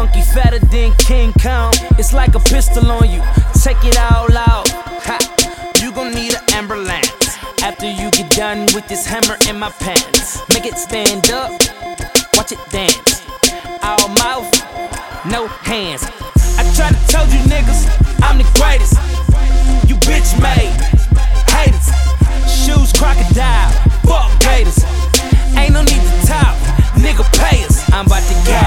monkey fatter than King Kong. It's like a pistol on you, take it all out. Ha. You gon' need an ambulance after you get done with this hammer in my pants. Make it stand up, watch it dance. All mouth, no hands. I try to tell you niggas, I'm the greatest. You bitch made haters. Shoes crocodile, fuck gators. Ain't no need to talk, nigga pay us. I'm about to go,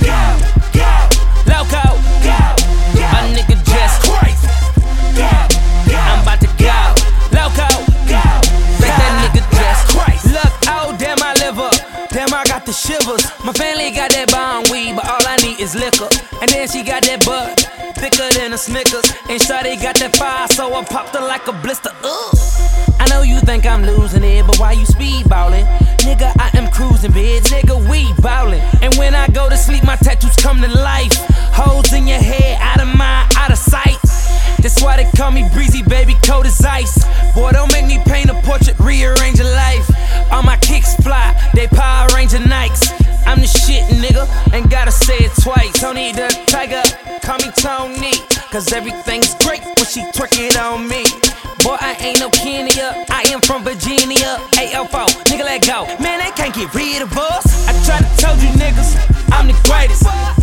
loco, a nigga just crazy. I'm about to go, loco, let that nigga just crazy. Look, oh damn I live up, damn I got the shivers. My family got that bomb weed, but all I need is liquor. And then she got that bud, thicker than a Snickers. And shawty got that fire, so I popped her like a blister. Ugh. I know you think I'm losing it, but why you speedballin'? Nigga, I am cruising, bitch. Nigga, we ballin'. And when I go to sleep, my tattoos come to life. Holes in your head, out of mind, out of sight. That's why they call me breezy, baby, cold as ice. Boy, don't make me paint a portrait, rearrange your life. All my kicks fly, they Power Ranger Nikes. I'm the shit, nigga, ain't gotta say it twice. Tony the Tiger, call me Tony, cause everything's great when she twerk it on me. Boy, I ain't no Kenya, I am from Virginia. AL4, nigga, let go. Man, they can't get rid of us. I try to tell you niggas, I'm the greatest.